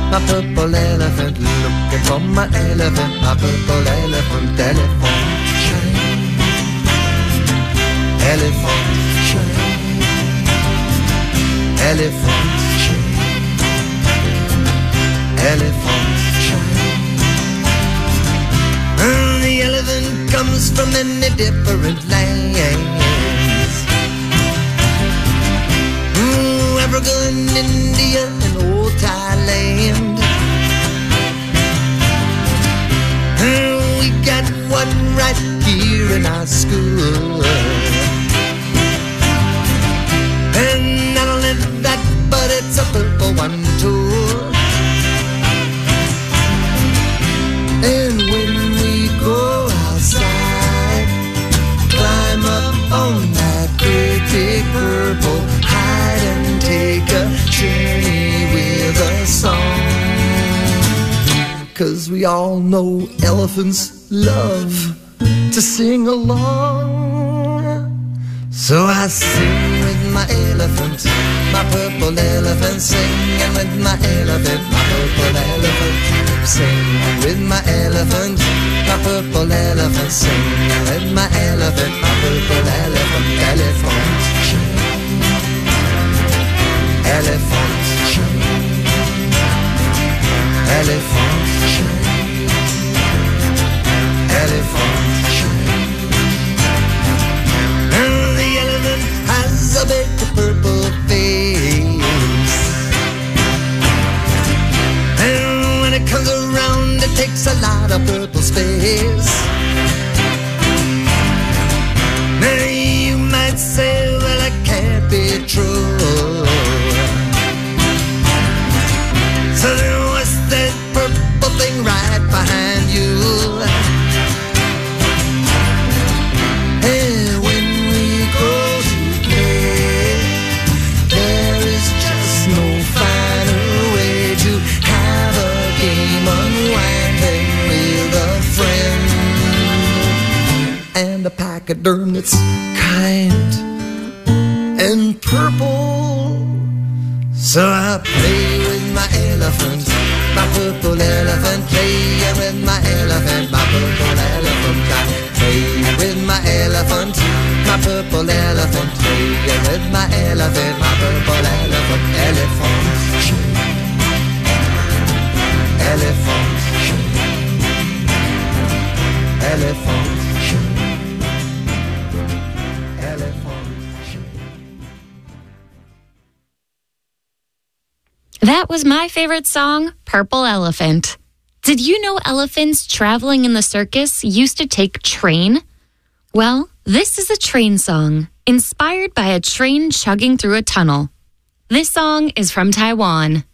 my purple elephant, looking for my elephant, my purple elephant, elephant train, elephant train, elephant train, elephant train. And the elephant comes from many different lands. Africa and India and old Thailand. And we got one right here in our school. And not only that, but it's a purple one too. And when we go outside, climb up on that great big purple, hide and take a journey with a song. 'Cause we all know elephants love to sing along. So I sing with my elephant, my purple elephant, singing with my elephant, my purple elephant. Sing with my elephant, my purple elephant, singing with my elephant, my purple elephant, elephant train, elephant train, elephant train, elephant train. And the elephant has a big purple face, and when it comes around it takes a lot of purple space. Now you might say, well, it can't be true. So then what's that purple thing right behind you? And when we go to play, there is just no finer way to have a game unwinding with a friend and a pachyderm that's kind and purple. So I play with my elephant, my purple elephant, playing with my elephant, my purple elephant. I play with my elephant, my purple elephant, playing with my elephant, my purple elephant, elephant train, elephant train, elephant train, elephant train. That was my favorite song, Purple Elephant. Did you know elephants traveling in the circus used to take train? Well, this is a train song, inspired by a train chugging through a tunnel. This song is from Taiwan.